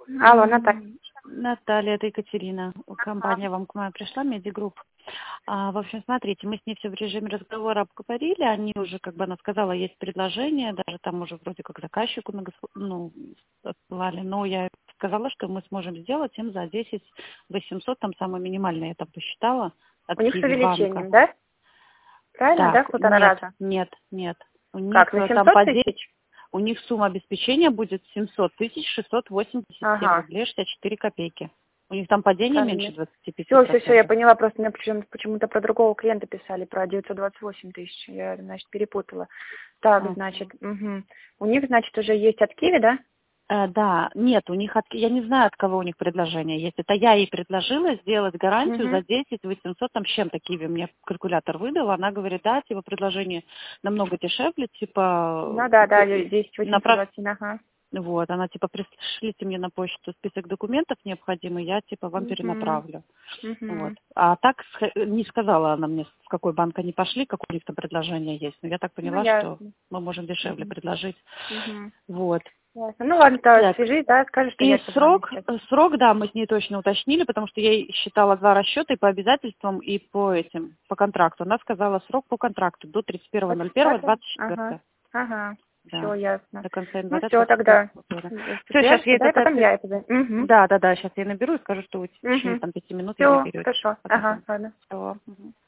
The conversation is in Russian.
Алло, Наталья. Наталья, это Екатерина. Компания вам к нам пришла, Медигрупп. В общем, смотрите, мы с ней все в режиме разговора обговорили, они уже, как бы она сказала, есть предложение, даже там уже вроде как заказчику отсылали, но я сказала, что мы сможем сделать им за 10 800, там самое минимальное я там посчитала, от У них с Киви банка. увеличением, да? Правильно, да, в полтора раза? Нет. У них Как, на там 700 по 10, тысяч? у них сумма обеспечения будет 700 687 Ага. рублей 64 копейки. У них там падение меньше 25%. Все, я поняла, просто мне почему-то про другого клиента писали, про 928 тысяч, я, значит, перепутала. Так, значит, у них, значит, уже есть от Киви, да? Да, нет, у них, я не знаю, от кого у них предложение есть. Это я ей предложила сделать гарантию за 10 800, там с чем-то Киви мне калькулятор выдала. Она говорит, да, типа предложение намного дешевле, типа... Ну да, 10 827, ага. Вот, она типа, пришлите мне на почту список документов необходимых, я типа вам перенаправлю. Вот. А так не сказала она мне, в какой банк они пошли, какое у них там предложение есть. Но я так поняла, что мы можем дешевле предложить. Вот. Ясно. Ну ладно, то свяжись, да, скажешь, что и я срок, да, мы с ней точно уточнили, потому что я ей считала 2 расчета и по обязательствам, и по контракту. Она сказала срок по контракту до 31.01.24. Ага. Да. Все ясно. До конца Ну все, тогда. Все, сейчас я это потом я это. Да, сейчас я наберу и скажу, что вы в течение 5 минут я Все, наберете. хорошо. Ага, ладно. Все.